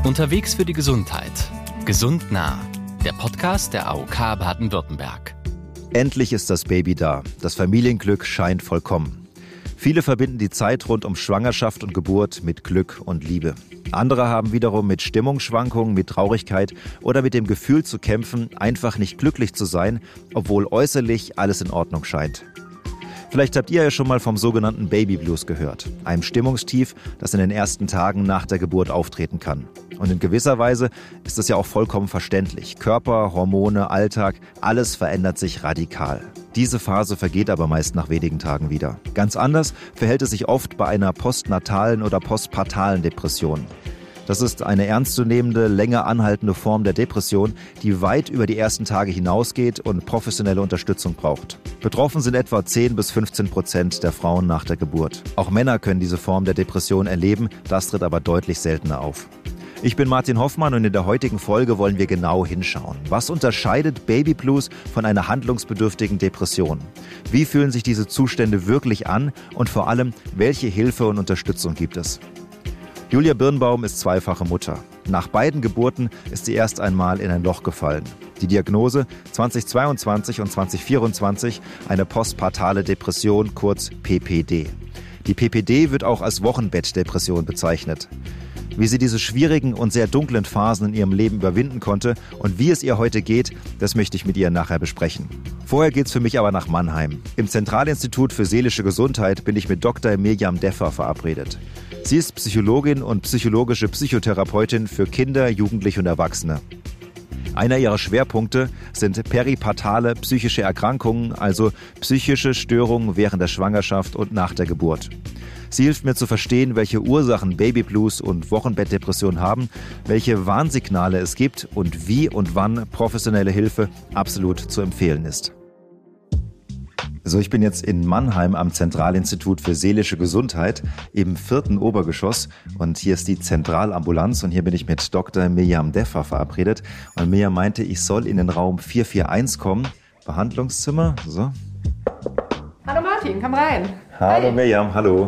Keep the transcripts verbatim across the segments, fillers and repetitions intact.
Unterwegs für die Gesundheit. Gesund nah. Der Podcast der A O K Baden-Württemberg. Endlich ist das Baby da. Das Familienglück scheint vollkommen. Viele verbinden die Zeit rund um Schwangerschaft und Geburt mit Glück und Liebe. Andere haben wiederum mit Stimmungsschwankungen, mit Traurigkeit oder mit dem Gefühl zu kämpfen, einfach nicht glücklich zu sein, obwohl äußerlich alles in Ordnung scheint. Vielleicht habt ihr ja schon mal vom sogenannten Baby Blues gehört, einem Stimmungstief, das in den ersten Tagen nach der Geburt auftreten kann. Und in gewisser Weise ist das ja auch vollkommen verständlich. Körper, Hormone, Alltag, alles verändert sich radikal. Diese Phase vergeht aber meist nach wenigen Tagen wieder. Ganz anders verhält es sich oft bei einer postnatalen oder postpartalen Depression. Das ist eine ernstzunehmende, länger anhaltende Form der Depression, die weit über die ersten Tage hinausgeht und professionelle Unterstützung braucht. Betroffen sind etwa zehn bis fünfzehn Prozent der Frauen nach der Geburt. Auch Männer können diese Form der Depression erleben, das tritt aber deutlich seltener auf. Ich bin Martin Hoffmann und in der heutigen Folge wollen wir genau hinschauen. Was unterscheidet Baby Blues von einer handlungsbedürftigen Depression? Wie fühlen sich diese Zustände wirklich an und vor allem, welche Hilfe und Unterstützung gibt es? Julia Birnbaum ist zweifache Mutter. Nach beiden Geburten ist sie erst einmal in ein Loch gefallen. Die Diagnose zweitausendzweiundzwanzig und zweitausendvierundzwanzig eine postpartale Depression, kurz P P D. Die P P D wird auch als Wochenbettdepression bezeichnet. Wie sie diese schwierigen und sehr dunklen Phasen in ihrem Leben überwinden konnte und wie es ihr heute geht, das möchte ich mit ihr nachher besprechen. Vorher geht's für mich aber nach Mannheim. Im Zentralinstitut für seelische Gesundheit bin ich mit Doktor Mirjam Deffer verabredet. Sie ist Psychologin und psychologische Psychotherapeutin für Kinder, Jugendliche und Erwachsene. Einer ihrer Schwerpunkte sind peripartale psychische Erkrankungen, also psychische Störungen während der Schwangerschaft und nach der Geburt. Sie hilft mir zu verstehen, welche Ursachen Baby Blues und Wochenbettdepression haben, welche Warnsignale es gibt und wie und wann professionelle Hilfe absolut zu empfehlen ist. So, ich bin jetzt in Mannheim am Zentralinstitut für seelische Gesundheit im vierten Obergeschoss und hier ist die Zentralambulanz und hier bin ich mit Doktor Mirjam Deffer verabredet und Mirjam meinte, ich soll in den Raum vier vier eins kommen, Behandlungszimmer, so. Hallo Martin, komm rein. Hallo Hi. Mirjam, hallo.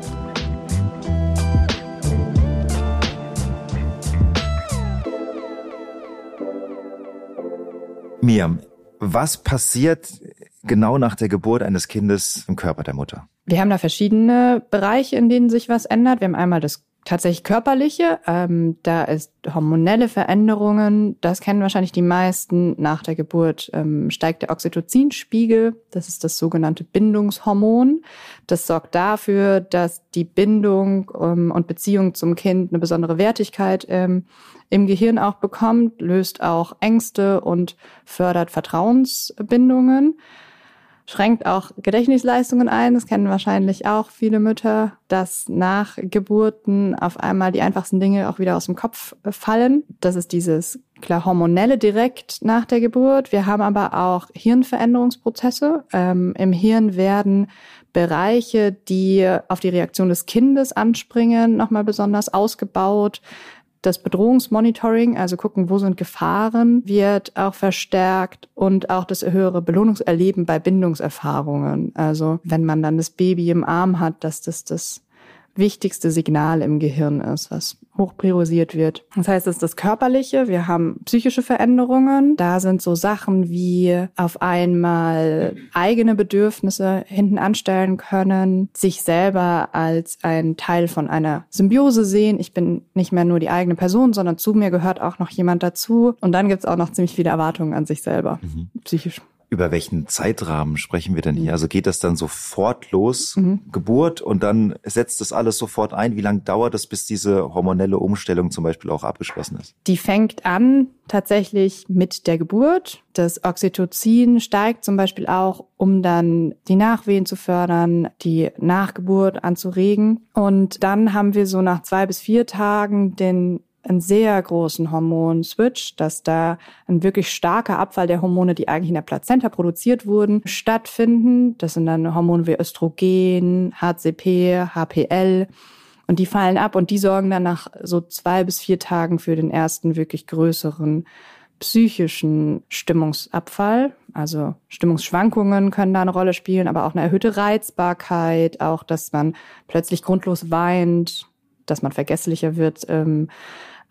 Mirjam, was passiert genau nach der Geburt eines Kindes im Körper der Mutter? Wir haben da verschiedene Bereiche, in denen sich was ändert. Wir haben einmal das tatsächlich Körperliche. Ähm, da ist hormonelle Veränderungen. Das kennen wahrscheinlich die meisten. Nach der Geburt ähm, steigt der Oxytocinspiegel. Das ist das sogenannte Bindungshormon. Das sorgt dafür, dass die Bindung ähm, und Beziehung zum Kind eine besondere Wertigkeit ähm, im Gehirn auch bekommt, löst auch Ängste und fördert Vertrauensbindungen. Schränkt auch Gedächtnisleistungen ein, das kennen wahrscheinlich auch viele Mütter, dass nach Geburten auf einmal die einfachsten Dinge auch wieder aus dem Kopf fallen. Das ist dieses klar hormonelle direkt nach der Geburt. Wir haben aber auch Hirnveränderungsprozesse. Ähm, im Hirn werden Bereiche, die auf die Reaktion des Kindes anspringen, nochmal besonders ausgebaut. Das Bedrohungsmonitoring, also gucken, wo sind Gefahren, wird auch verstärkt und auch das höhere Belohnungserleben bei Bindungserfahrungen. Also wenn man dann das Baby im Arm hat, dass das das wichtigste Signal im Gehirn ist, was hoch priorisiert wird. Das heißt, das ist das Körperliche. Wir haben psychische Veränderungen. Da sind so Sachen wie auf einmal eigene Bedürfnisse hinten anstellen können, sich selber als ein Teil von einer Symbiose sehen. Ich bin nicht mehr nur die eigene Person, sondern zu mir gehört auch noch jemand dazu. Und dann gibt's auch noch ziemlich viele Erwartungen an sich selber, mhm. psychisch. Über welchen Zeitrahmen sprechen wir denn hier? Also geht das dann sofort los, mhm. Geburt, und dann setzt das alles sofort ein? Wie lange dauert es, bis diese hormonelle Umstellung zum Beispiel auch abgeschlossen ist? Die fängt an tatsächlich mit der Geburt. Das Oxytocin steigt zum Beispiel auch, um dann die Nachwehen zu fördern, die Nachgeburt anzuregen. Und dann haben wir so nach zwei bis vier Tagen den einen sehr großen Hormonswitch, dass da ein wirklich starker Abfall der Hormone, die eigentlich in der Plazenta produziert wurden, stattfinden. Das sind dann Hormone wie Östrogen, H C P, H P L. Und die fallen ab und die sorgen dann nach so zwei bis vier Tagen für den ersten wirklich größeren psychischen Stimmungsabfall. Also Stimmungsschwankungen können da eine Rolle spielen, aber auch eine erhöhte Reizbarkeit, auch dass man plötzlich grundlos weint, dass man vergesslicher wird, ähm,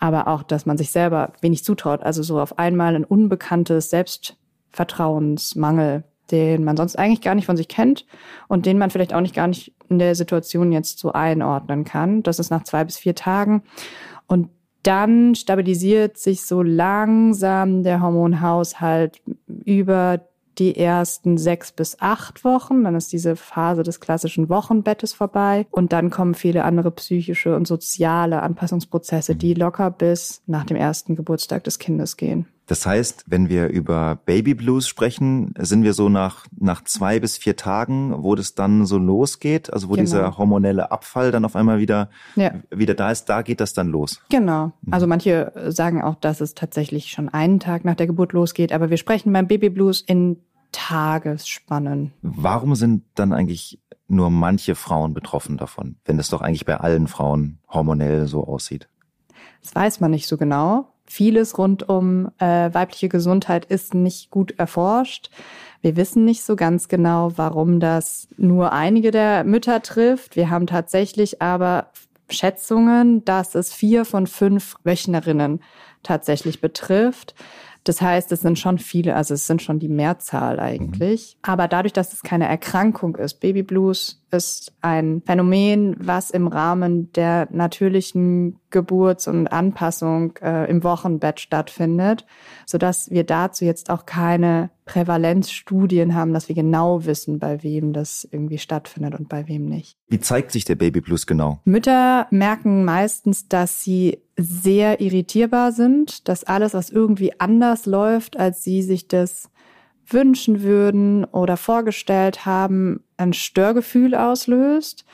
aber auch, dass man sich selber wenig zutraut. Also so auf einmal ein unbekanntes Selbstvertrauensmangel, den man sonst eigentlich gar nicht von sich kennt und den man vielleicht auch nicht gar nicht in der Situation jetzt so einordnen kann. Das ist nach zwei bis vier Tagen. Und dann stabilisiert sich so langsam der Hormonhaushalt über die ersten sechs bis acht Wochen. Dann ist diese Phase des klassischen Wochenbettes vorbei. Und dann kommen viele andere psychische und soziale Anpassungsprozesse, die locker bis nach dem ersten Geburtstag des Kindes gehen. Das heißt, wenn wir über Baby Blues sprechen, sind wir so nach, nach zwei bis vier Tagen, wo das dann so losgeht, also wo genau. dieser hormonelle Abfall dann auf einmal wieder, ja. wieder da ist, da geht das dann los. Genau. Also manche sagen auch, dass es tatsächlich schon einen Tag nach der Geburt losgeht, aber wir sprechen beim Baby Blues in Tagesspannen. Warum sind dann eigentlich nur manche Frauen betroffen davon, wenn das doch eigentlich bei allen Frauen hormonell so aussieht? Das weiß man nicht so genau. Vieles rund um äh, weibliche Gesundheit ist nicht gut erforscht. Wir wissen nicht so ganz genau, warum das nur einige der Mütter trifft. Wir haben tatsächlich aber Schätzungen, dass es vier von fünf Wöchnerinnen tatsächlich betrifft. Das heißt, es sind schon viele, also es sind schon die Mehrzahl eigentlich. Mhm. Aber dadurch, dass es keine Erkrankung ist, Baby Blues ist ein Phänomen, was im Rahmen der natürlichen Geburts- und Anpassung äh, im Wochenbett stattfindet, sodass wir dazu jetzt auch keine Prävalenzstudien haben, dass wir genau wissen, bei wem das irgendwie stattfindet und bei wem nicht. Wie zeigt sich der Baby Blues genau? Mütter merken meistens, dass sie sehr irritierbar sind, dass alles, was irgendwie anders läuft, als sie sich das wünschen würden oder vorgestellt haben, ein Störgefühl auslöst.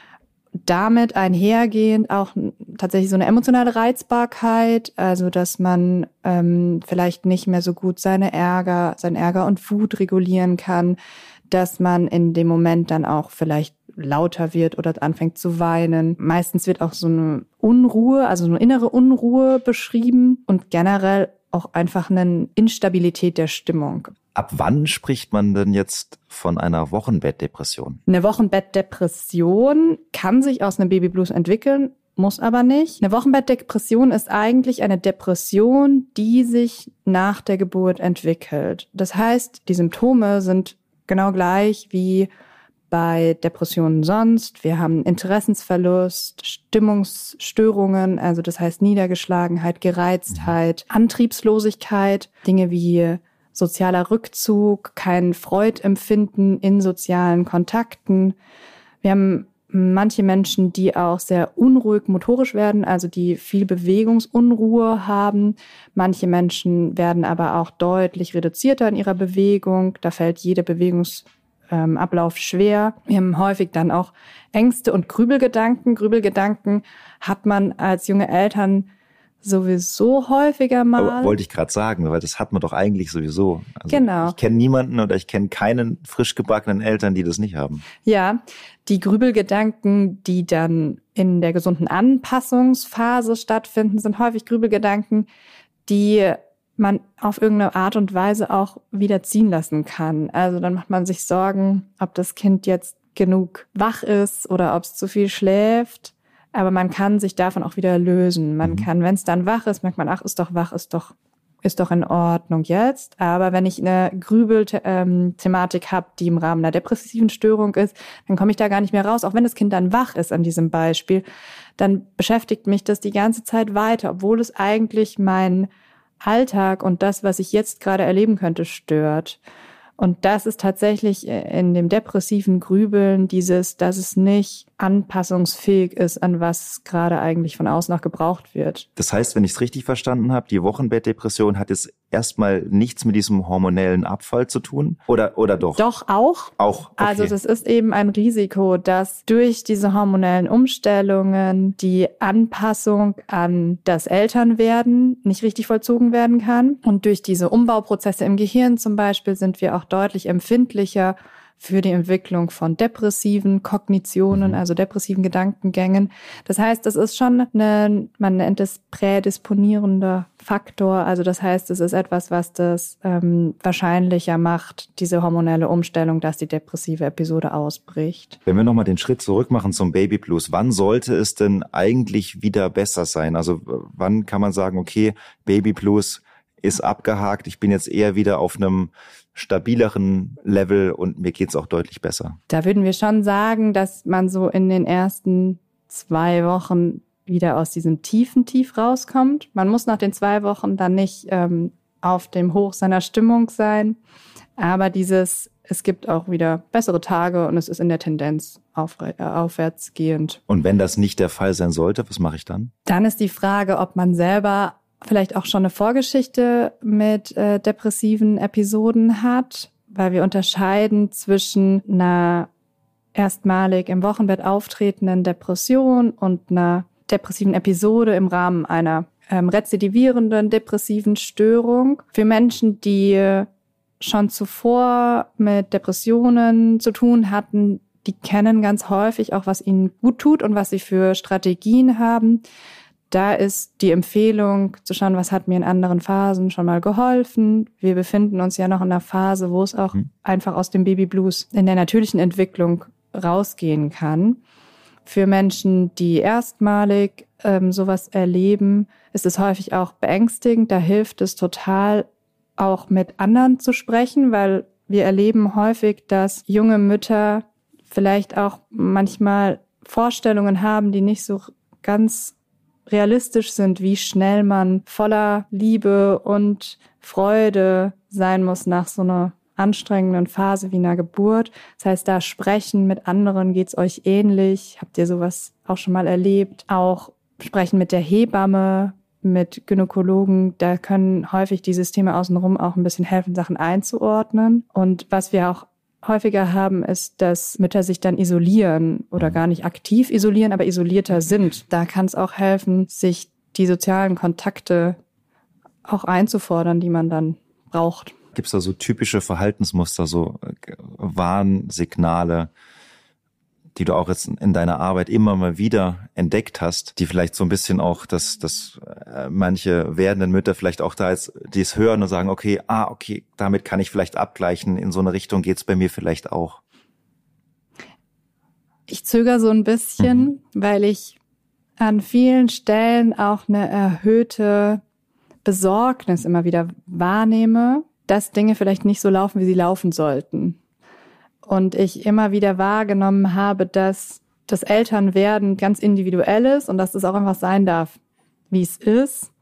Damit einhergehend auch tatsächlich so eine emotionale Reizbarkeit, also dass man ähm, vielleicht nicht mehr so gut seine Ärger, sein Ärger und Wut regulieren kann, dass man in dem Moment dann auch vielleicht lauter wird oder anfängt zu weinen. Meistens wird auch so eine Unruhe, also so eine innere Unruhe beschrieben und generell auch einfach eine Instabilität der Stimmung. Ab wann spricht man denn jetzt von einer Wochenbettdepression? Eine Wochenbettdepression kann sich aus einem Baby Blues entwickeln, muss aber nicht. Eine Wochenbettdepression ist eigentlich eine Depression, die sich nach der Geburt entwickelt. Das heißt, die Symptome sind genau gleich wie bei Depressionen sonst. Wir haben Interessensverlust, Stimmungsstörungen, also das heißt Niedergeschlagenheit, Gereiztheit, mhm. Antriebslosigkeit, Dinge wie sozialer Rückzug, kein Freudempfinden in sozialen Kontakten. Wir haben manche Menschen, die auch sehr unruhig motorisch werden, also die viel Bewegungsunruhe haben. Manche Menschen werden aber auch deutlich reduzierter in ihrer Bewegung. Da fällt jeder Bewegungsablauf schwer. Wir haben häufig dann auch Ängste und Grübelgedanken. Grübelgedanken hat man als junge Eltern sowieso häufiger mal. Aber wollte ich gerade sagen, weil das hat man doch eigentlich sowieso. Also genau. Ich kenne niemanden oder ich kenne keinen frisch gebackenen Eltern, die das nicht haben. Ja, die Grübelgedanken, die dann in der gesunden Anpassungsphase stattfinden, sind häufig Grübelgedanken, die man auf irgendeine Art und Weise auch wieder ziehen lassen kann. Also dann macht man sich Sorgen, ob das Kind jetzt genug wach ist oder ob es zu viel schläft. Aber man kann sich davon auch wieder lösen. Man kann, wenn es dann wach ist, merkt man, ach, ist doch wach, ist doch ist doch in Ordnung jetzt. Aber wenn ich eine Grübel-Thematik ähm, habe, die im Rahmen einer depressiven Störung ist, dann komme ich da gar nicht mehr raus. Auch wenn das Kind dann wach ist an diesem Beispiel, dann beschäftigt mich das die ganze Zeit weiter, obwohl es eigentlich meinen Alltag und das, was ich jetzt gerade erleben könnte, stört. Und das ist tatsächlich in dem depressiven Grübeln dieses, dass es nicht anpassungsfähig ist, an was gerade eigentlich von außen noch gebraucht wird. Das heißt, wenn ich es richtig verstanden habe, die Wochenbettdepression hat jetzt erstmal nichts mit diesem hormonellen Abfall zu tun? Oder, oder doch? Doch, auch. Auch, okay. Also das ist eben ein Risiko, dass durch diese hormonellen Umstellungen die Anpassung an das Elternwerden nicht richtig vollzogen werden kann. Und durch diese Umbauprozesse im Gehirn zum Beispiel sind wir auch deutlich empfindlicher für die Entwicklung von depressiven Kognitionen, also depressiven Gedankengängen. Das heißt, das ist schon eine, man nennt es prädisponierender Faktor. Also das heißt, es ist etwas, was das ähm, wahrscheinlicher macht, diese hormonelle Umstellung, dass die depressive Episode ausbricht. Wenn wir nochmal den Schritt zurück machen zum Baby Blues, wann sollte es denn eigentlich wieder besser sein? Also wann kann man sagen, okay, Baby Blues ist abgehakt, ich bin jetzt eher wieder auf einem stabileren Level und mir geht's auch deutlich besser? Da würden wir schon sagen, dass man so in den ersten zwei Wochen wieder aus diesem tiefen Tief rauskommt. Man muss nach den zwei Wochen dann nicht ähm, auf dem Hoch seiner Stimmung sein, aber dieses, es gibt auch wieder bessere Tage und es ist in der Tendenz auf, äh, aufwärtsgehend. Und wenn das nicht der Fall sein sollte, was mache ich dann? Dann ist die Frage, ob man selber vielleicht auch schon eine Vorgeschichte mit äh, depressiven Episoden hat, weil wir unterscheiden zwischen einer erstmalig im Wochenbett auftretenden Depression und einer depressiven Episode im Rahmen einer ähm, rezidivierenden depressiven Störung. Für Menschen, die schon zuvor mit Depressionen zu tun hatten, die kennen ganz häufig auch, was ihnen gut tut und was sie für Strategien haben. Da ist die Empfehlung zu schauen, was hat mir in anderen Phasen schon mal geholfen. Wir befinden uns ja noch in einer Phase, wo es auch mhm. einfach aus dem Babyblues in der natürlichen Entwicklung rausgehen kann. Für Menschen, die erstmalig ähm, sowas erleben, ist es häufig auch beängstigend. Da hilft es total, auch mit anderen zu sprechen, weil wir erleben häufig, dass junge Mütter vielleicht auch manchmal Vorstellungen haben, die nicht so ganz realistisch sind, wie schnell man voller Liebe und Freude sein muss nach so einer anstrengenden Phase wie einer Geburt. Das heißt, da sprechen mit anderen, geht's euch ähnlich? Habt ihr sowas auch schon mal erlebt? Auch sprechen mit der Hebamme, mit Gynäkologen, da können häufig die Systeme außenrum auch ein bisschen helfen, Sachen einzuordnen. Und was wir auch häufiger haben, ist, dass Mütter sich dann isolieren oder gar nicht aktiv isolieren, aber isolierter sind. Da kann es auch helfen, sich die sozialen Kontakte auch einzufordern, die man dann braucht. Gibt es da so typische Verhaltensmuster, so Warnsignale, die du auch jetzt in deiner Arbeit immer mal wieder entdeckt hast, die vielleicht so ein bisschen auch, dass, dass manche werdenden Mütter vielleicht auch da jetzt dies hören und sagen, okay, ah, okay, damit kann ich vielleicht abgleichen, in so eine Richtung geht's bei mir vielleicht auch? Ich zögere so ein bisschen, mhm. weil ich an vielen Stellen auch eine erhöhte Besorgnis immer wieder wahrnehme, dass Dinge vielleicht nicht so laufen, wie sie laufen sollten. Und ich immer wieder wahrgenommen habe, dass das Elternwerden ganz individuell ist und dass es auch einfach sein darf, wie es ist.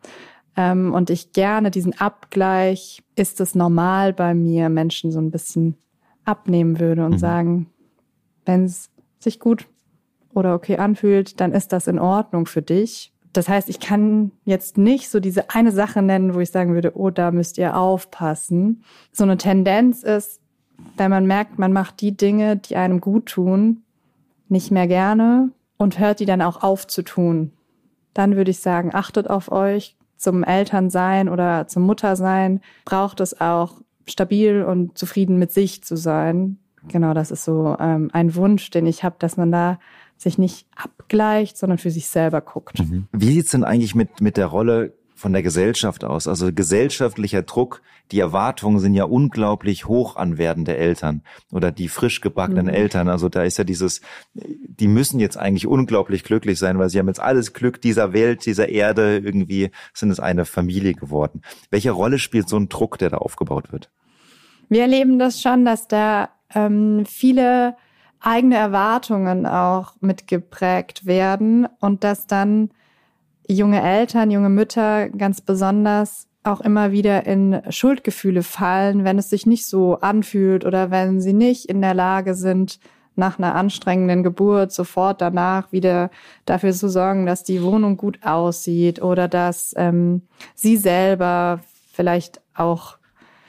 Und ich gerne diesen Abgleich, ist es normal bei mir, Menschen so ein bisschen abnehmen würde und mhm. sagen, wenn es sich gut oder okay anfühlt, dann ist das in Ordnung für dich. Das heißt, ich kann jetzt nicht so diese eine Sache nennen, wo ich sagen würde, oh, da müsst ihr aufpassen. So eine Tendenz ist, wenn man merkt, man macht die Dinge, die einem gut tun, nicht mehr gerne und hört die dann auch auf zu tun. Dann würde ich sagen, achtet auf euch. Zum Elternsein oder zum Muttersein braucht es auch, stabil und zufrieden mit sich zu sein. Genau, das ist so ähm, ein Wunsch, den ich habe, dass man da sich nicht abgleicht, sondern für sich selber guckt. Mhm. Wie sieht's denn eigentlich mit mit der Rolle von der Gesellschaft aus? Also gesellschaftlicher Druck, die Erwartungen sind ja unglaublich hoch an werdende Eltern oder die frisch gebackenen mhm. Eltern. Also da ist ja dieses, die müssen jetzt eigentlich unglaublich glücklich sein, weil sie haben jetzt alles Glück dieser Welt, dieser Erde, irgendwie sind es eine Familie geworden. Welche Rolle spielt so ein Druck, der da aufgebaut wird? Wir erleben das schon, dass da ähm, viele eigene Erwartungen auch mitgeprägt werden und dass dann junge Eltern, junge Mütter ganz besonders auch immer wieder in Schuldgefühle fallen, wenn es sich nicht so anfühlt oder wenn sie nicht in der Lage sind, nach einer anstrengenden Geburt sofort danach wieder dafür zu sorgen, dass die Wohnung gut aussieht oder dass ähm, sie selber vielleicht auch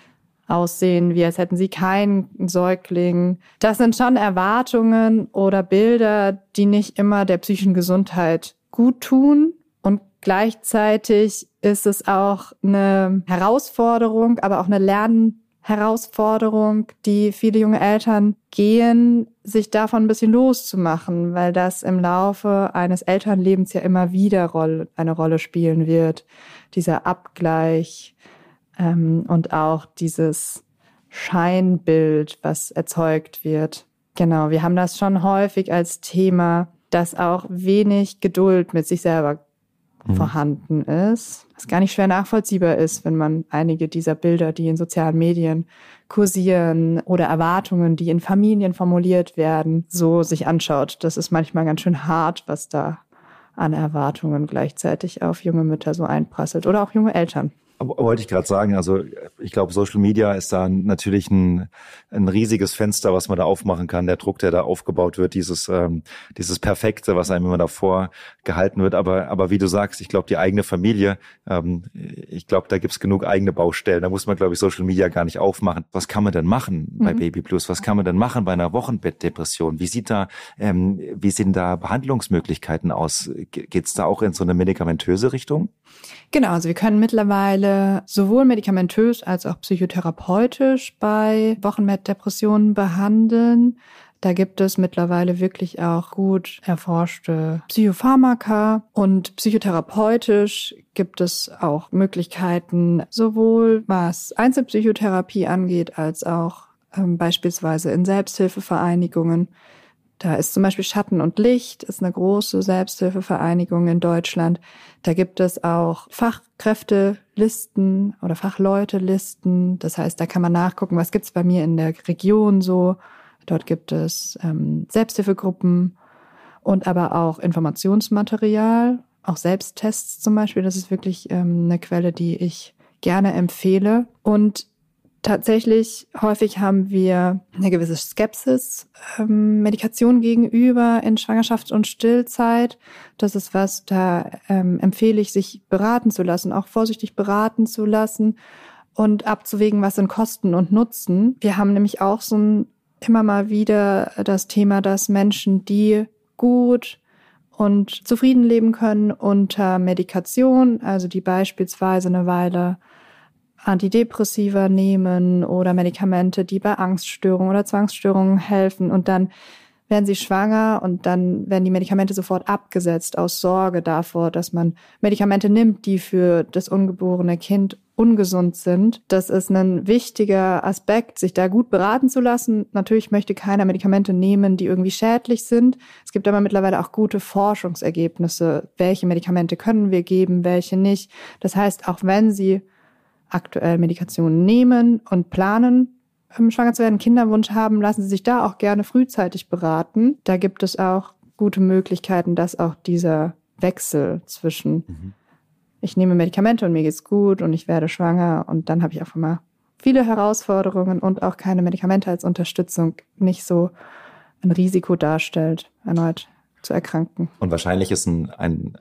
aussehen, wie als hätten sie keinen Säugling. Das sind schon Erwartungen oder Bilder, die nicht immer der psychischen Gesundheit gut tun. Und gleichzeitig ist es auch eine Herausforderung, aber auch eine Herausforderung, die viele junge Eltern gehen, sich davon ein bisschen loszumachen, weil das im Laufe eines Elternlebens ja immer wieder eine Rolle spielen wird. Dieser Abgleich ähm, und auch dieses Scheinbild, was erzeugt wird. Genau, wir haben das schon häufig als Thema, dass auch wenig Geduld mit sich selber mhm. vorhanden ist. Was gar nicht schwer nachvollziehbar ist, wenn man einige dieser Bilder, die in sozialen Medien kursieren oder Erwartungen, die in Familien formuliert werden, so sich anschaut. Das ist manchmal ganz schön hart, was da an Erwartungen gleichzeitig auf junge Mütter so einprasselt oder auch junge Eltern. Wollte ich gerade sagen, also ich glaube, Social Media ist da natürlich ein, ein riesiges Fenster, was man da aufmachen kann. Der Druck, der da aufgebaut wird, dieses ähm, dieses Perfekte, was einem immer davor gehalten wird. Aber aber wie du sagst, ich glaube, die eigene Familie, ähm, ich glaube, da gibt's genug eigene Baustellen. Da muss man, glaube ich, Social Media gar nicht aufmachen. Was kann man denn machen bei mhm. Baby Blues? Was kann man denn machen bei einer Wochenbettdepression? Wie sieht da, ähm, wie sehen da Behandlungsmöglichkeiten aus? Geht's da auch in so eine medikamentöse Richtung? Genau, also wir können mittlerweile sowohl medikamentös als auch psychotherapeutisch bei Wochenbettdepressionen behandeln. Da gibt es mittlerweile wirklich auch gut erforschte Psychopharmaka und psychotherapeutisch gibt es auch Möglichkeiten, sowohl was Einzelpsychotherapie angeht, als auch ähm, beispielsweise in Selbsthilfevereinigungen. Da ist zum Beispiel Schatten und Licht, ist eine große Selbsthilfevereinigung in Deutschland. Da gibt es auch Fachkräftelisten oder Fachleutelisten. Das heißt, da kann man nachgucken, was gibt's bei mir in der Region so. Dort gibt es ähm, Selbsthilfegruppen und aber auch Informationsmaterial, auch Selbsttests zum Beispiel. Das ist wirklich ähm, eine Quelle, die ich gerne empfehle. Und tatsächlich, häufig haben wir eine gewisse Skepsis ähm, Medikation gegenüber in Schwangerschaft und Stillzeit. Das ist was, da ähm, empfehle ich, sich beraten zu lassen, auch vorsichtig beraten zu lassen und abzuwägen, was sind Kosten und Nutzen. Wir haben nämlich auch so ein, immer mal wieder das Thema, dass Menschen, die gut und zufrieden leben können unter Medikation, also die beispielsweise eine Weile Antidepressiva nehmen oder Medikamente, die bei Angststörungen oder Zwangsstörungen helfen und dann werden sie schwanger und dann werden die Medikamente sofort abgesetzt aus Sorge davor, dass man Medikamente nimmt, die für das ungeborene Kind ungesund sind. Das ist ein wichtiger Aspekt, sich da gut beraten zu lassen. Natürlich möchte keiner Medikamente nehmen, die irgendwie schädlich sind. Es gibt aber mittlerweile auch gute Forschungsergebnisse. Welche Medikamente können wir geben, welche nicht? Das heißt, auch wenn Sie aktuell Medikationen nehmen und planen, schwanger zu werden, Kinderwunsch haben, lassen Sie sich da auch gerne frühzeitig beraten. Da gibt es auch gute Möglichkeiten, dass auch dieser Wechsel zwischen mhm. ich nehme Medikamente und mir geht's gut und ich werde schwanger und dann habe ich auch immer viele Herausforderungen und auch keine Medikamente als Unterstützung nicht so ein Risiko darstellt, erneut zu erkranken. Und wahrscheinlich ist ein, ein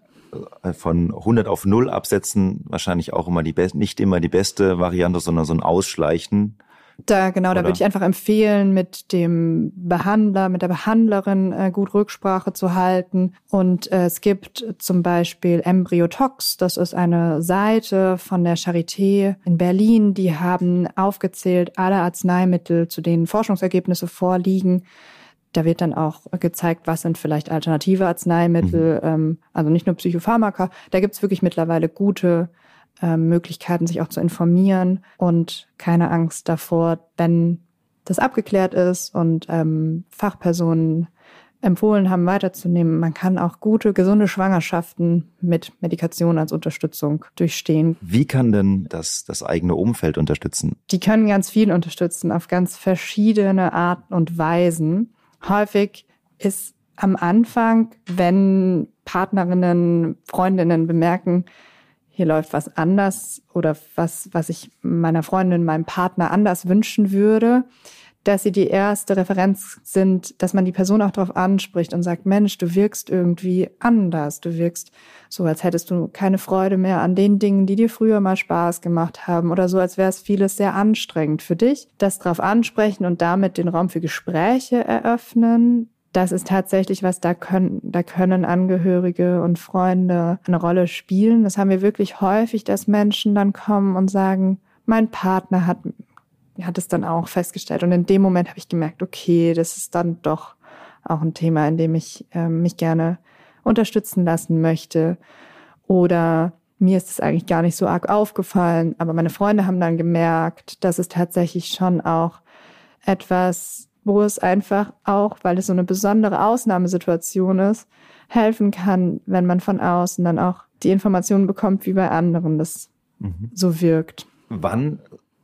von hundert auf null absetzen wahrscheinlich auch immer die be- nicht immer die beste Variante, sondern so ein Ausschleichen. Da genau, Oder? Da würde ich einfach empfehlen, mit dem Behandler, mit der Behandlerin äh, gut Rücksprache zu halten. Und äh, es gibt zum Beispiel Embryotox, das ist eine Seite von der Charité in Berlin, die haben aufgezählt alle Arzneimittel, zu denen Forschungsergebnisse vorliegen. Da wird dann auch gezeigt, was sind vielleicht alternative Arzneimittel, mhm. ähm, also nicht nur Psychopharmaka. Da gibt's wirklich mittlerweile gute ähm, Möglichkeiten, sich auch zu informieren und keine Angst davor, wenn das abgeklärt ist und ähm, Fachpersonen empfohlen haben, weiterzunehmen. Man kann auch gute, gesunde Schwangerschaften mit Medikation als Unterstützung durchstehen. Wie kann denn das, das eigene Umfeld unterstützen? Die können ganz viel unterstützen, auf ganz verschiedene Arten und Weisen. Häufig ist am Anfang, wenn Partnerinnen, Freundinnen bemerken, hier läuft was anders oder was, was ich meiner Freundin, meinem Partner anders wünschen würde, dass sie die erste Referenz sind, dass man die Person auch darauf anspricht und sagt, Mensch, du wirkst irgendwie anders. Du wirkst so, als hättest du keine Freude mehr an den Dingen, die dir früher mal Spaß gemacht haben oder so, als wäre es vieles sehr anstrengend für dich. Das darauf ansprechen und damit den Raum für Gespräche eröffnen, das ist tatsächlich was, da können, da können Angehörige und Freunde eine Rolle spielen. Das haben wir wirklich häufig, dass Menschen dann kommen und sagen, mein Partner hat hat es dann auch festgestellt. Und in dem Moment habe ich gemerkt, okay, das ist dann doch auch ein Thema, in dem ich äh, mich gerne unterstützen lassen möchte. Oder mir ist es eigentlich gar nicht so arg aufgefallen, aber meine Freunde haben dann gemerkt, dass es tatsächlich schon auch etwas, wo es einfach auch, weil es so eine besondere Ausnahmesituation ist, helfen kann, wenn man von außen dann auch die Informationen bekommt, wie bei anderen das mhm. so wirkt. Wann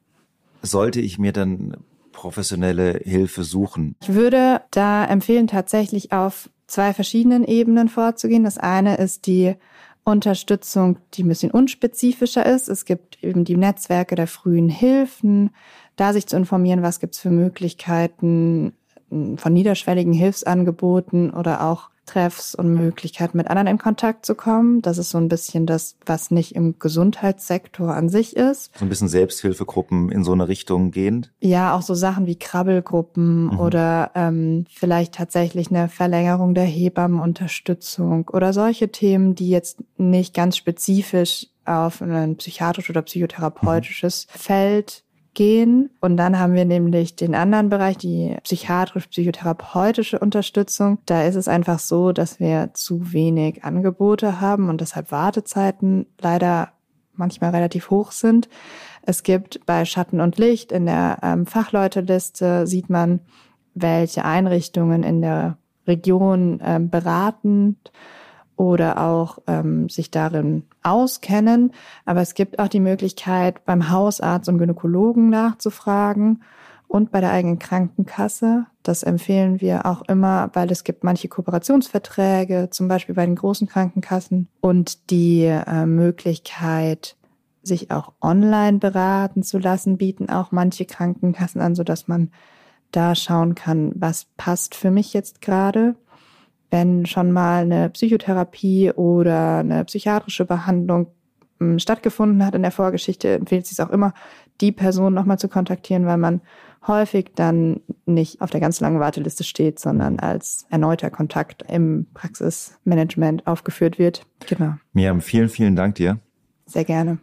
sollte ich mir dann professionelle Hilfe suchen? Ich würde da empfehlen, tatsächlich auf zwei verschiedenen Ebenen vorzugehen. Das eine ist die Unterstützung, die ein bisschen unspezifischer ist. Es gibt eben die Netzwerke der frühen Hilfen, da sich zu informieren, was gibt es für Möglichkeiten von niederschwelligen Hilfsangeboten oder auch Treffs und Möglichkeiten, mit anderen in Kontakt zu kommen. Das ist so ein bisschen das, was nicht im Gesundheitssektor an sich ist. So ein bisschen Selbsthilfegruppen in so eine Richtung gehend? Ja, auch so Sachen wie Krabbelgruppen mhm. oder ähm, vielleicht tatsächlich eine Verlängerung der Hebammenunterstützung oder solche Themen, die jetzt nicht ganz spezifisch auf ein psychiatrisches oder psychotherapeutisches mhm. Feld gehen. Und dann haben wir nämlich den anderen Bereich, die psychiatrisch-psychotherapeutische Unterstützung. Da ist es einfach so, dass wir zu wenig Angebote haben und deshalb Wartezeiten leider manchmal relativ hoch sind. Es gibt bei Schatten und Licht in der ähm, Fachleuteliste sieht man, welche Einrichtungen in der Region ähm, beratend oder auch ähm, sich darin auskennen. Aber es gibt auch die Möglichkeit, beim Hausarzt und Gynäkologen nachzufragen und bei der eigenen Krankenkasse. Das empfehlen wir auch immer, weil es gibt manche Kooperationsverträge, zum Beispiel bei den großen Krankenkassen, und die äh, Möglichkeit, sich auch online beraten zu lassen, bieten auch manche Krankenkassen an, sodass man da schauen kann, was passt für mich jetzt gerade. Wenn schon mal eine Psychotherapie oder eine psychiatrische Behandlung m, stattgefunden hat in der Vorgeschichte, empfiehlt es sich auch immer, die Person nochmal zu kontaktieren, weil man häufig dann nicht auf der ganz langen Warteliste steht, sondern als erneuter Kontakt im Praxismanagement aufgeführt wird. Genau. Miriam, vielen, vielen Dank dir. Sehr gerne.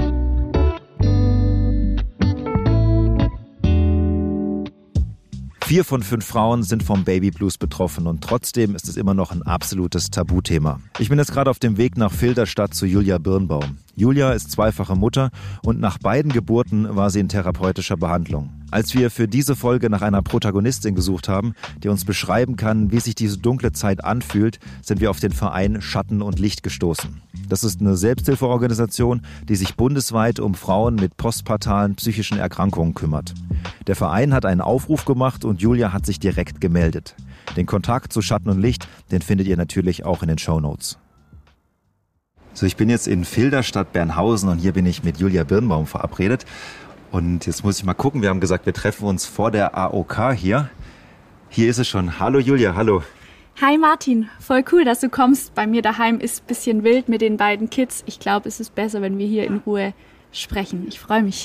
Vier von fünf Frauen sind vom Babyblues betroffen und trotzdem ist es immer noch ein absolutes Tabuthema. Ich bin jetzt gerade auf dem Weg nach Filderstadt zu Julia Birnbaum. Julia ist zweifache Mutter und nach beiden Geburten war sie in therapeutischer Behandlung. Als wir für diese Folge nach einer Protagonistin gesucht haben, die uns beschreiben kann, wie sich diese dunkle Zeit anfühlt, sind wir auf den Verein Schatten und Licht gestoßen. Das ist eine Selbsthilfeorganisation, die sich bundesweit um Frauen mit postpartalen psychischen Erkrankungen kümmert. Der Verein hat einen Aufruf gemacht und Julia hat sich direkt gemeldet. Den Kontakt zu Schatten und Licht, den findet ihr natürlich auch in den Shownotes. So, ich bin jetzt in Filderstadt Bernhausen und hier bin ich mit Julia Birnbaum verabredet. Und jetzt muss ich mal gucken, wir haben gesagt, wir treffen uns vor der A O K hier. Hier ist es schon. Hallo Julia, hallo. Hi Martin, voll cool, dass du kommst. Bei mir daheim ist ein bisschen wild mit den beiden Kids. Ich glaube, es ist besser, wenn wir hier in Ruhe sprechen. Ich freue mich.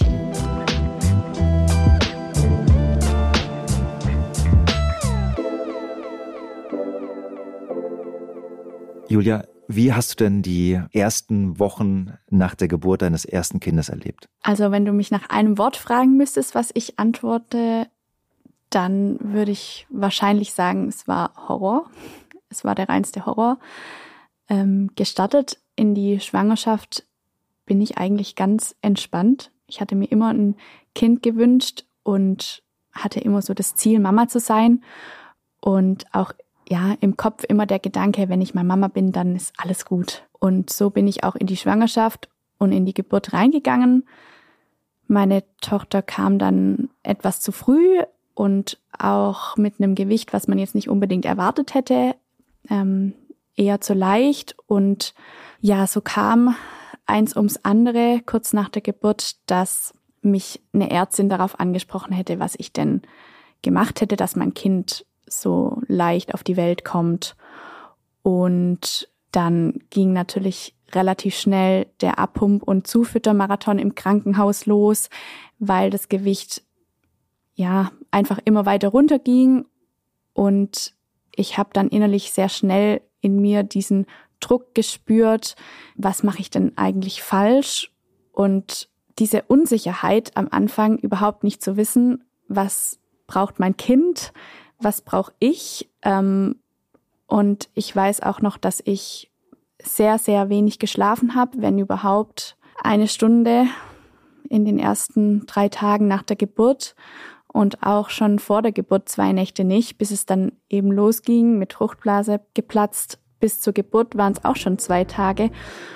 Julia, wie hast du denn die ersten Wochen nach der Geburt deines ersten Kindes erlebt? Also wenn du mich nach einem Wort fragen müsstest, was ich antworte, dann würde ich wahrscheinlich sagen, es war Horror. Es war der reinste Horror. Ähm, gestartet in die Schwangerschaft bin ich eigentlich ganz entspannt. Ich hatte mir immer ein Kind gewünscht und hatte immer so das Ziel, Mama zu sein. Und auch ja, im Kopf immer der Gedanke, wenn ich mal Mama bin, dann ist alles gut. Und so bin ich auch in die Schwangerschaft und in die Geburt reingegangen. Meine Tochter kam dann etwas zu früh und auch mit einem Gewicht, was man jetzt nicht unbedingt erwartet hätte, ähm, eher zu leicht. Und ja, so kam eins ums andere kurz nach der Geburt, dass mich eine Ärztin darauf angesprochen hätte, was ich denn gemacht hätte, dass mein Kind so leicht auf die Welt kommt. Und dann ging natürlich relativ schnell der Abpump- und Zufüttermarathon im Krankenhaus los, weil das Gewicht ja einfach immer weiter runterging. Und ich habe dann innerlich sehr schnell in mir diesen Druck gespürt, was mache ich denn eigentlich falsch? Und diese Unsicherheit am Anfang überhaupt nicht zu wissen, was braucht mein Kind, was brauche ich. Ähm, und ich weiß auch noch, dass ich sehr, sehr wenig geschlafen habe, wenn überhaupt eine Stunde in den ersten drei Tagen nach der Geburt und auch schon vor der Geburt zwei Nächte nicht, bis es dann eben losging, mit Fruchtblase geplatzt. Bis zur Geburt waren es auch schon zwei Tage.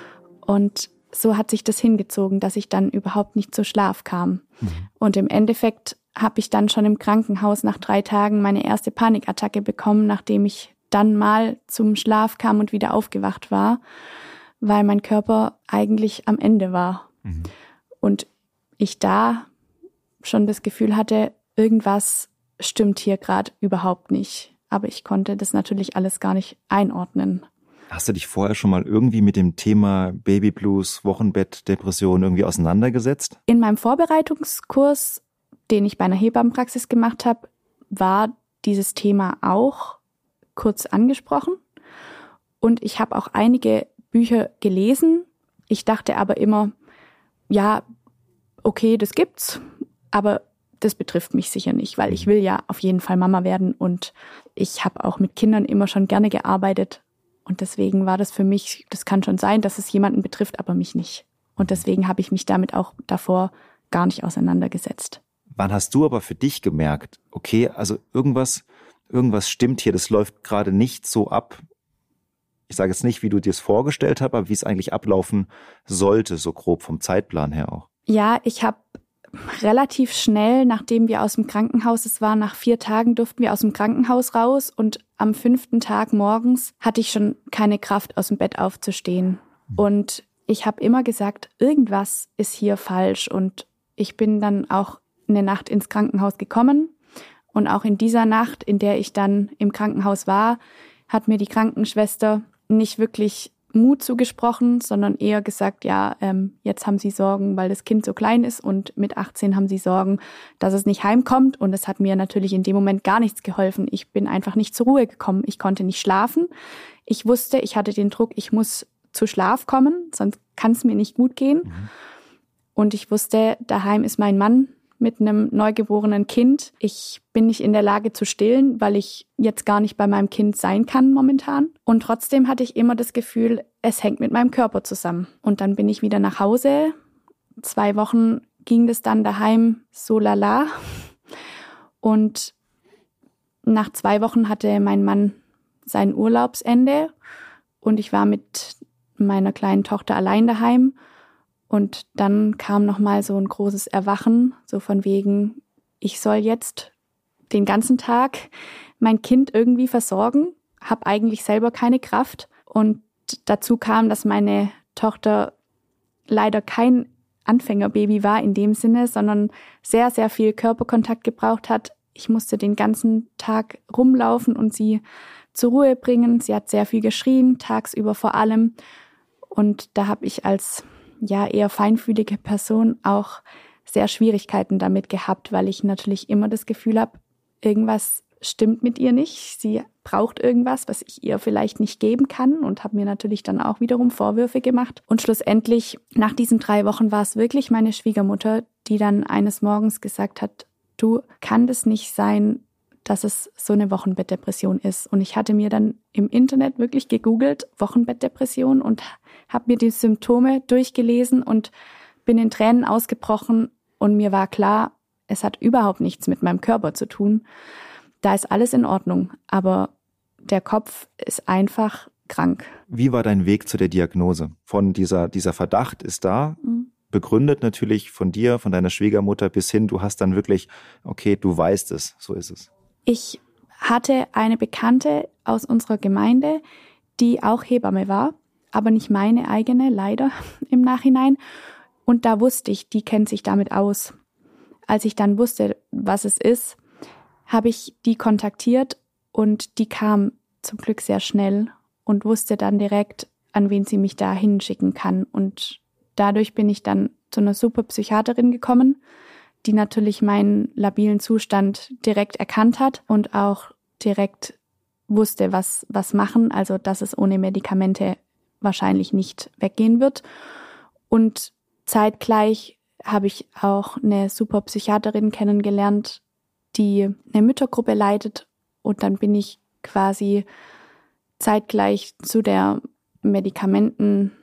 Und so hat sich das hingezogen, dass ich dann überhaupt nicht zu Schlaf kam. Mhm. Und im Endeffekt habe ich dann schon im Krankenhaus nach drei Tagen meine erste Panikattacke bekommen, nachdem ich dann mal zum Schlaf kam und wieder aufgewacht war, weil mein Körper eigentlich am Ende war. Mhm. Und ich da schon das Gefühl hatte, irgendwas stimmt hier gerade überhaupt nicht. Aber ich konnte das natürlich alles gar nicht einordnen. Hast du dich vorher schon mal irgendwie mit dem Thema Babyblues, Wochenbett, Depression irgendwie auseinandergesetzt? In meinem Vorbereitungskurs, den ich bei einer Hebammenpraxis gemacht habe, war dieses Thema auch kurz angesprochen. Und ich habe auch einige Bücher gelesen. Ich dachte aber immer, ja, okay, das gibt's, aber das betrifft mich sicher nicht, weil ich will ja auf jeden Fall Mama werden und ich habe auch mit Kindern immer schon gerne gearbeitet und deswegen war das für mich, das kann schon sein, dass es jemanden betrifft, aber mich nicht. Und deswegen habe ich mich damit auch davor gar nicht auseinandergesetzt. Wann hast du aber für dich gemerkt, okay, also irgendwas, irgendwas stimmt hier, das läuft gerade nicht so ab, ich sage jetzt nicht, wie du dir es vorgestellt hast, aber wie es eigentlich ablaufen sollte, so grob vom Zeitplan her auch? Ja, ich habe relativ schnell, nachdem wir aus dem Krankenhaus, es war nach vier Tagen, durften wir aus dem Krankenhaus raus und am fünften Tag morgens hatte ich schon keine Kraft, aus dem Bett aufzustehen. Und ich habe immer gesagt, irgendwas ist hier falsch und ich bin dann auch eine Nacht ins Krankenhaus gekommen und auch in dieser Nacht, in der ich dann im Krankenhaus war, hat mir die Krankenschwester nicht wirklich Mut zugesprochen, sondern eher gesagt, ja, ähm, jetzt haben Sie Sorgen, weil das Kind so klein ist und mit achtzehn haben Sie Sorgen, dass es nicht heimkommt und es hat mir natürlich in dem Moment gar nichts geholfen. Ich bin einfach nicht zur Ruhe gekommen. Ich konnte nicht schlafen. Ich wusste, ich hatte den Druck, ich muss zu Schlaf kommen, sonst kann es mir nicht gut gehen. Mhm. Und ich wusste, daheim ist mein Mann mit einem neugeborenen Kind. Ich bin nicht in der Lage zu stillen, weil ich jetzt gar nicht bei meinem Kind sein kann momentan. Und trotzdem hatte ich immer das Gefühl, es hängt mit meinem Körper zusammen. Und dann bin ich wieder nach Hause. Zwei Wochen ging das dann daheim so lala. Und nach zwei Wochen hatte mein Mann sein Urlaubsende und ich war mit meiner kleinen Tochter allein daheim. Und dann kam nochmal so ein großes Erwachen, so von wegen, ich soll jetzt den ganzen Tag mein Kind irgendwie versorgen, habe eigentlich selber keine Kraft. Und dazu kam, dass meine Tochter leider kein Anfängerbaby war in dem Sinne, sondern sehr, sehr viel Körperkontakt gebraucht hat. Ich musste den ganzen Tag rumlaufen und sie zur Ruhe bringen. Sie hat sehr viel geschrien, tagsüber vor allem. Und da habe ich als ja eher feinfühlige Person auch sehr Schwierigkeiten damit gehabt, weil ich natürlich immer das Gefühl habe, irgendwas stimmt mit ihr nicht. Sie braucht irgendwas, was ich ihr vielleicht nicht geben kann und habe mir natürlich dann auch wiederum Vorwürfe gemacht. Und schlussendlich, nach diesen drei Wochen war es wirklich meine Schwiegermutter, die dann eines Morgens gesagt hat, du, kann das nicht sein, dass es so eine Wochenbettdepression ist. Und ich hatte mir dann im Internet wirklich gegoogelt, Wochenbettdepression, und habe mir die Symptome durchgelesen und bin in Tränen ausgebrochen. Und mir war klar, es hat überhaupt nichts mit meinem Körper zu tun. Da ist alles in Ordnung, aber der Kopf ist einfach krank. Wie war dein Weg zu der Diagnose? Von dieser, dieser Verdacht ist da, mhm. begründet natürlich von dir, von deiner Schwiegermutter bis hin, du hast dann wirklich, okay, du weißt es, so ist es. Ich hatte eine Bekannte aus unserer Gemeinde, die auch Hebamme war, aber nicht meine eigene, leider im Nachhinein. Und da wusste ich, die kennt sich damit aus. Als ich dann wusste, was es ist, habe ich die kontaktiert und die kam zum Glück sehr schnell und wusste dann direkt, an wen sie mich da hinschicken kann. Und dadurch bin ich dann zu einer super Psychiaterin gekommen, die natürlich meinen labilen Zustand direkt erkannt hat und auch direkt wusste, was, was machen, also dass es ohne Medikamente wahrscheinlich nicht weggehen wird. Und zeitgleich habe ich auch eine super Psychiaterin kennengelernt, die eine Müttergruppe leitet. Und dann bin ich quasi zeitgleich zu der Medikamenteneinnahme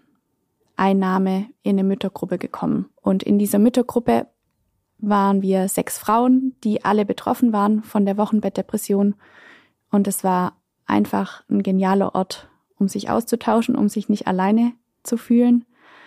in eine Müttergruppe gekommen. Und in dieser Müttergruppe waren wir sechs Frauen, die alle betroffen waren von der Wochenbettdepression. Und es war einfach ein genialer Ort, um sich auszutauschen, um sich nicht alleine zu fühlen,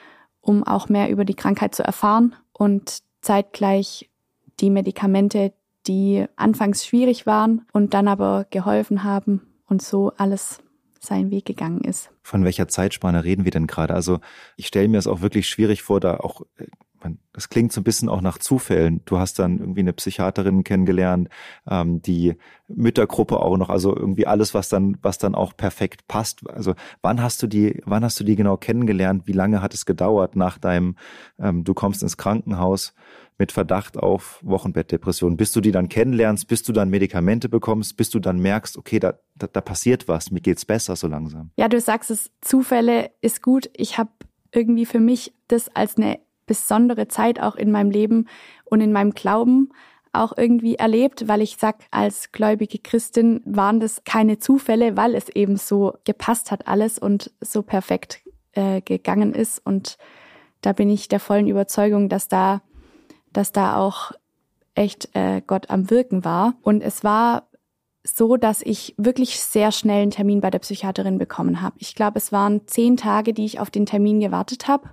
um auch mehr über die Krankheit zu erfahren und zeitgleich die Medikamente, die anfangs schwierig waren und dann aber geholfen haben und so alles seinen Weg gegangen ist. Von welcher Zeitspanne reden wir denn gerade? Also ich stelle mir es auch wirklich schwierig vor, da auch, das klingt so ein bisschen auch nach Zufällen. Du hast dann irgendwie eine Psychiaterin kennengelernt, ähm, die Müttergruppe auch noch, also irgendwie alles, was dann, was dann auch perfekt passt. Also wann hast du die, wann hast du die genau kennengelernt? Wie lange hat es gedauert nach deinem, ähm, du kommst ins Krankenhaus mit Verdacht auf Wochenbettdepression, bis du die dann kennenlernst, bis du dann Medikamente bekommst, bis du dann merkst, okay, da, da, da passiert was, mir geht's besser so langsam. Ja, du sagst es, Zufälle ist gut. Ich habe irgendwie für mich das als eine besondere Zeit auch in meinem Leben und in meinem Glauben auch irgendwie erlebt, weil ich sag, als gläubige Christin waren das keine Zufälle, weil es eben so gepasst hat alles und so perfekt äh, gegangen ist. Und da bin ich der vollen Überzeugung, dass da dass da auch echt äh, Gott am Wirken war. Und es war so, dass ich wirklich sehr schnell einen Termin bei der Psychiaterin bekommen habe. Ich glaube, es waren zehn Tage, die ich auf den Termin gewartet habe.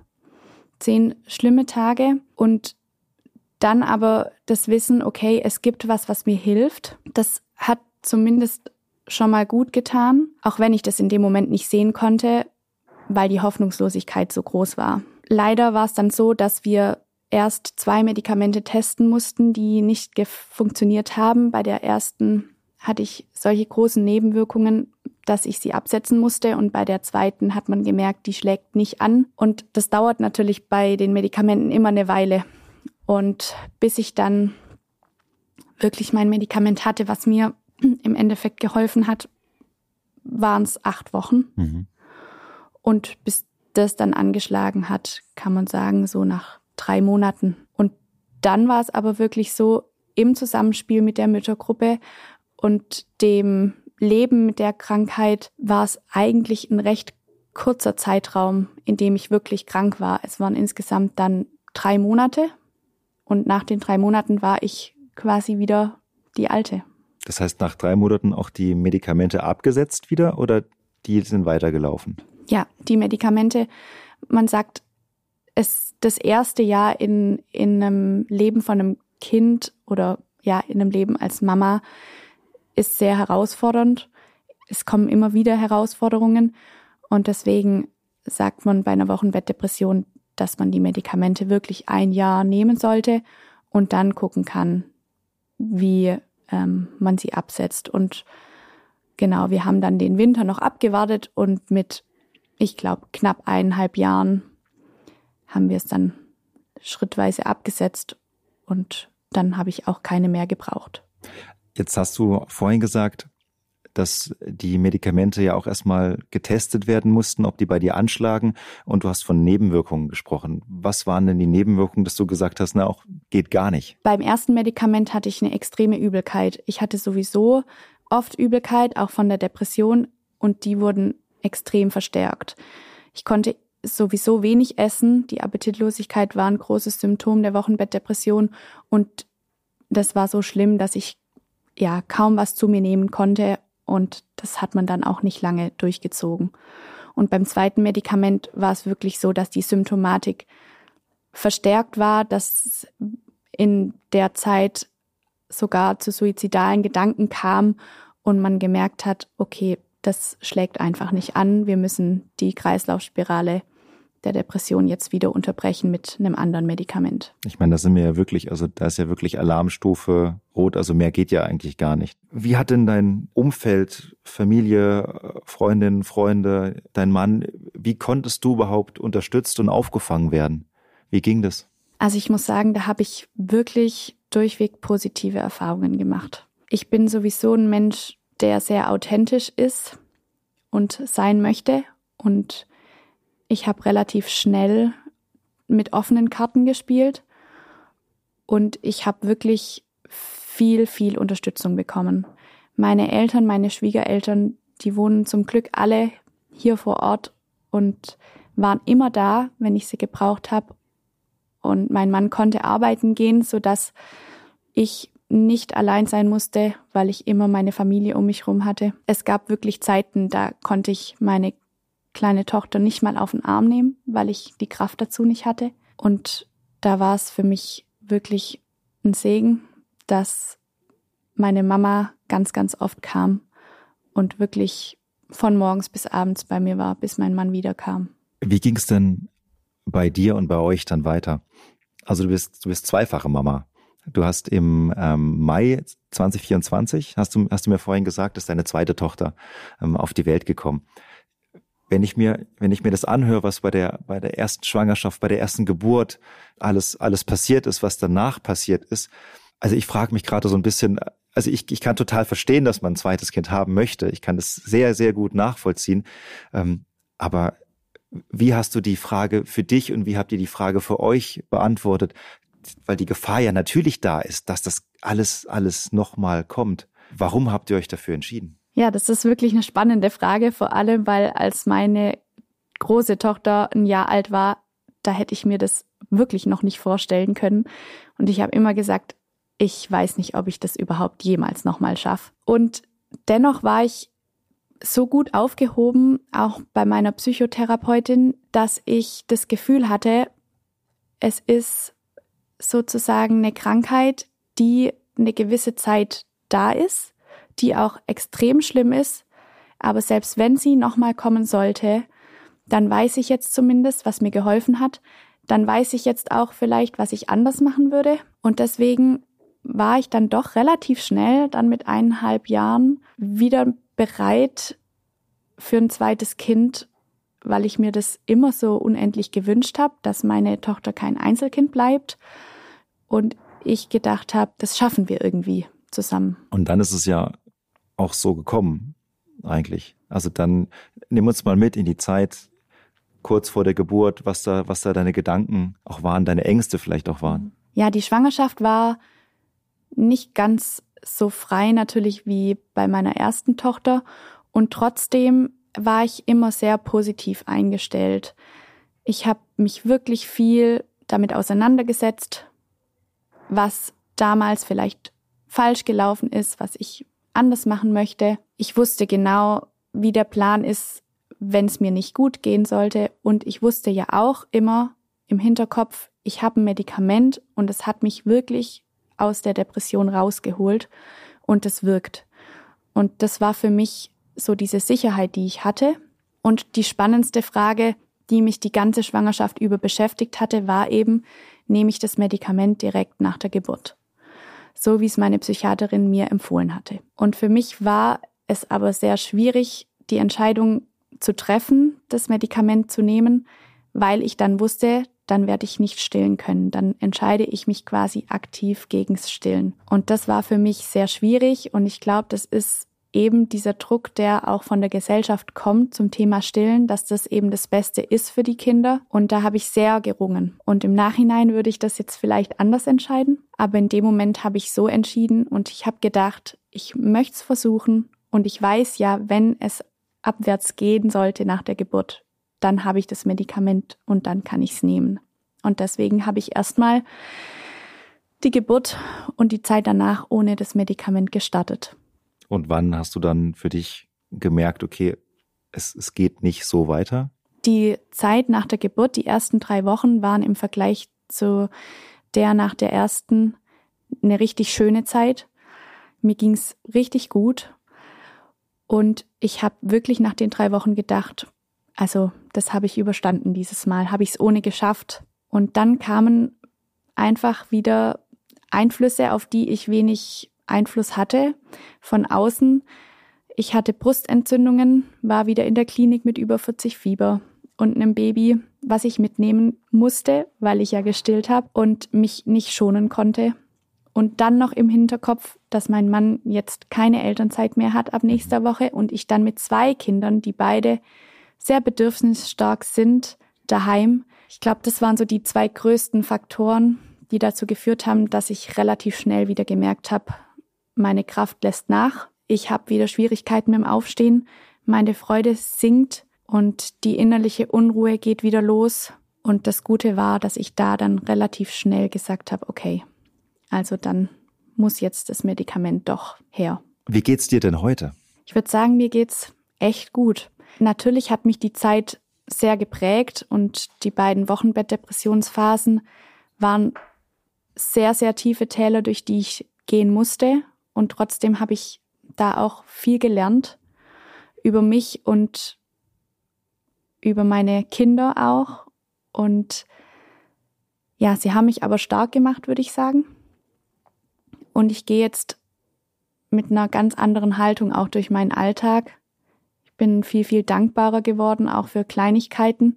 Zehn schlimme Tage. Und dann aber das Wissen, okay, es gibt was, was mir hilft. Das hat zumindest schon mal gut getan, auch wenn ich das in dem Moment nicht sehen konnte, weil die Hoffnungslosigkeit so groß war. Leider war es dann so, dass wir erst zwei Medikamente testen mussten, die nicht funktioniert haben. Bei der ersten hatte ich solche großen Nebenwirkungen, dass ich sie absetzen musste. Und bei der zweiten hat man gemerkt, die schlägt nicht an. Und das dauert natürlich bei den Medikamenten immer eine Weile. Und bis ich dann wirklich mein Medikament hatte, was mir im Endeffekt geholfen hat, waren es acht Wochen. Mhm. Und bis das dann angeschlagen hat, kann man sagen, so nach drei Monaten. Und dann war es aber wirklich so, im Zusammenspiel mit der Müttergruppe und dem Leben mit der Krankheit war es eigentlich ein recht kurzer Zeitraum, in dem ich wirklich krank war. Es waren insgesamt dann drei Monate und nach den drei Monaten war ich quasi wieder die Alte. Das heißt, nach drei Monaten auch die Medikamente abgesetzt wieder oder die sind weitergelaufen? Ja, die Medikamente, man sagt, es das erste Jahr in, in einem Leben von einem Kind oder ja in einem Leben als Mama ist sehr herausfordernd. Es kommen immer wieder Herausforderungen und deswegen sagt man bei einer Wochenbettdepression, dass man die Medikamente wirklich ein Jahr nehmen sollte und dann gucken kann, wie ähm, man sie absetzt. Und genau, wir haben dann den Winter noch abgewartet und mit, ich glaube, knapp eineinhalb Jahren haben wir es dann schrittweise abgesetzt und dann habe ich auch keine mehr gebraucht. Jetzt hast du vorhin gesagt, dass die Medikamente ja auch erstmal getestet werden mussten, ob die bei dir anschlagen und du hast von Nebenwirkungen gesprochen. Was waren denn die Nebenwirkungen, dass du gesagt hast, na auch geht gar nicht? Beim ersten Medikament hatte ich eine extreme Übelkeit. Ich hatte sowieso oft Übelkeit, auch von der Depression und die wurden extrem verstärkt. Ich konnte sowieso wenig essen. Die Appetitlosigkeit war ein großes Symptom der Wochenbettdepression und das war so schlimm, dass ich ja kaum was zu mir nehmen konnte und das hat man dann auch nicht lange durchgezogen. Und beim zweiten Medikament war es wirklich so, dass die Symptomatik verstärkt war, dass in der Zeit sogar zu suizidalen Gedanken kam und man gemerkt hat, okay, das schlägt einfach nicht an. Wir müssen die Kreislaufspirale der Depression jetzt wieder unterbrechen mit einem anderen Medikament. Ich meine, da sind wir ja wirklich, also da ist ja wirklich Alarmstufe rot, also mehr geht ja eigentlich gar nicht. Wie hat denn dein Umfeld, Familie, Freundinnen, Freunde, dein Mann, wie konntest du überhaupt unterstützt und aufgefangen werden? Wie ging das? Also ich muss sagen, da habe ich wirklich durchweg positive Erfahrungen gemacht. Ich bin sowieso ein Mensch, der sehr authentisch ist und sein möchte. Und ich habe relativ schnell mit offenen Karten gespielt Und ich habe wirklich viel, viel Unterstützung bekommen. Meine Eltern, meine Schwiegereltern, die wohnen zum Glück alle hier vor Ort und waren immer da, wenn ich sie gebraucht habe. Und mein Mann konnte arbeiten gehen, sodass ich nicht allein sein musste, weil ich immer meine Familie um mich herum hatte. Es gab wirklich Zeiten, da konnte ich meine kleine Tochter nicht mal auf den Arm nehmen, weil ich die Kraft dazu nicht hatte. Und da war es für mich wirklich ein Segen, dass meine Mama ganz, ganz oft kam und wirklich von morgens bis abends bei mir war, bis mein Mann wiederkam. Wie ging es denn bei dir und bei euch dann weiter? Also du bist, du bist zweifache Mama. Du hast im ähm, Mai zwanzig vierundzwanzig, hast du, hast du mir vorhin gesagt, ist deine zweite Tochter ähm, auf die Welt gekommen. Wenn ich mir, wenn ich mir das anhöre, was bei der, bei der ersten Schwangerschaft, bei der ersten Geburt alles, alles passiert ist, was danach passiert ist. Also ich frage mich gerade so ein bisschen, also ich, ich kann total verstehen, dass man ein zweites Kind haben möchte. Ich kann das sehr, sehr gut nachvollziehen. Ähm, aber wie hast du die Frage für dich und wie habt ihr die Frage für euch beantwortet? Weil die Gefahr ja natürlich da ist, dass das alles, alles nochmal kommt. Warum habt ihr euch dafür entschieden? Ja, das ist wirklich eine spannende Frage, vor allem, weil als meine große Tochter ein Jahr alt war, da hätte ich mir das wirklich noch nicht vorstellen können. Und ich habe immer gesagt, ich weiß nicht, ob ich das überhaupt jemals nochmal schaffe. Und dennoch war ich so gut aufgehoben, auch bei meiner Psychotherapeutin, dass ich das Gefühl hatte, es ist sozusagen eine Krankheit, die eine gewisse Zeit da ist, die auch extrem schlimm ist. Aber selbst wenn sie nochmal kommen sollte, dann weiß ich jetzt zumindest, was mir geholfen hat. Dann weiß ich jetzt auch vielleicht, was ich anders machen würde. Und deswegen war ich dann doch relativ schnell, dann mit eineinhalb Jahren, wieder bereit für ein zweites Kind, weil ich mir das immer so unendlich gewünscht habe, dass meine Tochter kein Einzelkind bleibt. Und ich gedacht habe, das schaffen wir irgendwie zusammen. Und dann ist es ja auch so gekommen, eigentlich. Also dann nimm uns mal mit in die Zeit kurz vor der Geburt, was da, was da deine Gedanken auch waren, deine Ängste vielleicht auch waren. Ja, die Schwangerschaft war nicht ganz so frei natürlich wie bei meiner ersten Tochter. Und trotzdem war ich immer sehr positiv eingestellt. Ich habe mich wirklich viel damit auseinandergesetzt, was damals vielleicht falsch gelaufen ist, was ich anders machen möchte. Ich wusste genau, wie der Plan ist, wenn es mir nicht gut gehen sollte. Und ich wusste ja auch immer im Hinterkopf, ich habe ein Medikament und es hat mich wirklich aus der Depression rausgeholt und es wirkt. Und das war für mich so diese Sicherheit, die ich hatte. Und die spannendste Frage, die mich die ganze Schwangerschaft über beschäftigt hatte, war eben, nehme ich das Medikament direkt nach der Geburt? So wie es meine Psychiaterin mir empfohlen hatte. Und für mich war es aber sehr schwierig, die Entscheidung zu treffen, das Medikament zu nehmen, weil ich dann wusste, dann werde ich nicht stillen können. Dann entscheide ich mich quasi aktiv gegens Stillen. Und das war für mich sehr schwierig und ich glaube, das ist eben dieser Druck, der auch von der Gesellschaft kommt zum Thema Stillen, dass das eben das Beste ist für die Kinder. Und da habe ich sehr gerungen. Und im Nachhinein würde ich das jetzt vielleicht anders entscheiden. Aber in dem Moment habe ich so entschieden und ich habe gedacht, ich möchte es versuchen. Und ich weiß ja, wenn es abwärts gehen sollte nach der Geburt, dann habe ich das Medikament und dann kann ich es nehmen. Und deswegen habe ich erstmal die Geburt und die Zeit danach ohne das Medikament gestartet. Und wann hast du dann für dich gemerkt, okay, es, es geht nicht so weiter? Die Zeit nach der Geburt, die ersten drei Wochen, waren im Vergleich zu der nach der ersten eine richtig schöne Zeit. Mir ging es richtig gut. Und ich habe wirklich nach den drei Wochen gedacht, also das habe ich überstanden dieses Mal, habe ich es ohne geschafft. Und dann kamen einfach wieder Einflüsse, auf die ich wenig Einfluss hatte von außen. Ich hatte Brustentzündungen, war wieder in der Klinik mit über vierzig Fieber und einem Baby, was ich mitnehmen musste, weil ich ja gestillt habe und mich nicht schonen konnte. Und dann noch im Hinterkopf, dass mein Mann jetzt keine Elternzeit mehr hat ab nächster Woche und ich dann mit zwei Kindern, die beide sehr bedürfnisstark sind, daheim. Ich glaube, das waren so die zwei größten Faktoren, die dazu geführt haben, dass ich relativ schnell wieder gemerkt habe, meine Kraft lässt nach. Ich habe wieder Schwierigkeiten mit dem Aufstehen. Meine Freude sinkt und die innerliche Unruhe geht wieder los. Und das Gute war, dass ich da dann relativ schnell gesagt habe, okay, also dann muss jetzt das Medikament doch her. Wie geht's dir denn heute? Ich würde sagen, mir geht's echt gut. Natürlich hat mich die Zeit sehr geprägt und die beiden Wochenbettdepressionsphasen waren sehr, sehr tiefe Täler, durch die ich gehen musste. Und trotzdem habe ich da auch viel gelernt über mich und über meine Kinder auch. Und ja, sie haben mich aber stark gemacht, würde ich sagen. Und ich gehe jetzt mit einer ganz anderen Haltung auch durch meinen Alltag. Ich bin viel, viel dankbarer geworden, auch für Kleinigkeiten.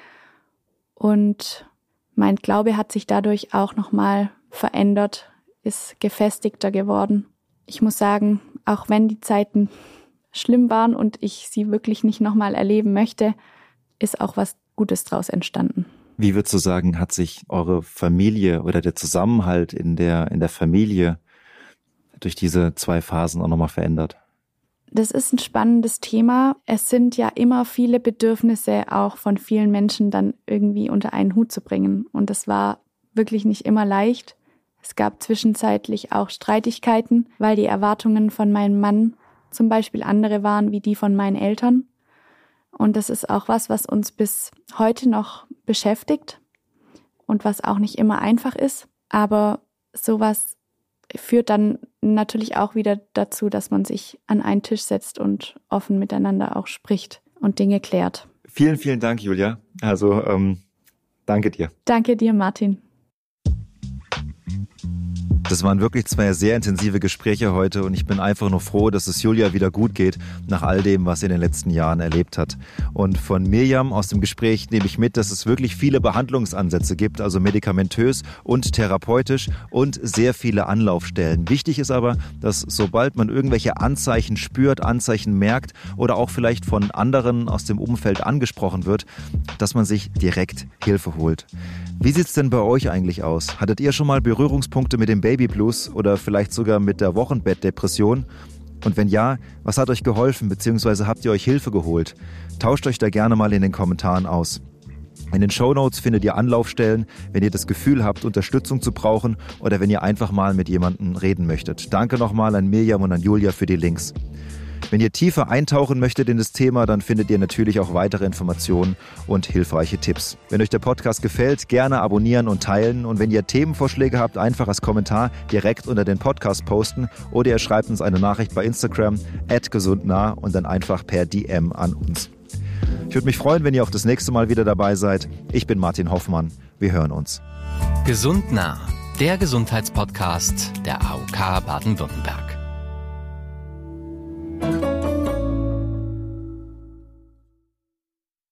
Und mein Glaube hat sich dadurch auch nochmal verändert, ist gefestigter geworden. Ich muss sagen, auch wenn die Zeiten schlimm waren und ich sie wirklich nicht nochmal erleben möchte, ist auch was Gutes draus entstanden. Wie würdest du sagen, hat sich eure Familie oder der Zusammenhalt in der, in der Familie durch diese zwei Phasen auch nochmal verändert? Das ist ein spannendes Thema. Es sind ja immer viele Bedürfnisse auch von vielen Menschen dann irgendwie unter einen Hut zu bringen. Und das war wirklich nicht immer leicht. Es gab zwischenzeitlich auch Streitigkeiten, weil die Erwartungen von meinem Mann zum Beispiel andere waren wie die von meinen Eltern. Und das ist auch was, was uns bis heute noch beschäftigt und was auch nicht immer einfach ist. Aber sowas führt dann natürlich auch wieder dazu, dass man sich an einen Tisch setzt und offen miteinander auch spricht und Dinge klärt. Vielen, vielen Dank, Julia. Also, ähm, danke dir. Danke dir, Martin. Das waren wirklich zwei sehr intensive Gespräche heute und ich bin einfach nur froh, dass es Julia wieder gut geht nach all dem, was sie in den letzten Jahren erlebt hat. Und von Mirjam aus dem Gespräch nehme ich mit, dass es wirklich viele Behandlungsansätze gibt, also medikamentös und therapeutisch und sehr viele Anlaufstellen. Wichtig ist aber, dass sobald man irgendwelche Anzeichen spürt, Anzeichen merkt oder auch vielleicht von anderen aus dem Umfeld angesprochen wird, dass man sich direkt Hilfe holt. Wie sieht's denn bei euch eigentlich aus? Hattet ihr schon mal Berührungspunkte mit dem Baby Blues oder vielleicht sogar mit der Wochenbettdepression? Und wenn ja, was hat euch geholfen bzw. habt ihr euch Hilfe geholt? Tauscht euch da gerne mal in den Kommentaren aus. In den Shownotes findet ihr Anlaufstellen, wenn ihr das Gefühl habt, Unterstützung zu brauchen oder wenn ihr einfach mal mit jemandem reden möchtet. Danke nochmal an Mirjam und an Julia für die Links. Wenn ihr tiefer eintauchen möchtet in das Thema, dann findet ihr natürlich auch weitere Informationen und hilfreiche Tipps. Wenn euch der Podcast gefällt, gerne abonnieren und teilen. Und wenn ihr Themenvorschläge habt, einfach als Kommentar direkt unter den Podcast posten oder ihr schreibt uns eine Nachricht bei Instagram at gesundnah und dann einfach per D M an uns. Ich würde mich freuen, wenn ihr auch das nächste Mal wieder dabei seid. Ich bin Martin Hoffmann. Wir hören uns. Gesund nah, der Gesundheitspodcast der A O K Baden-Württemberg.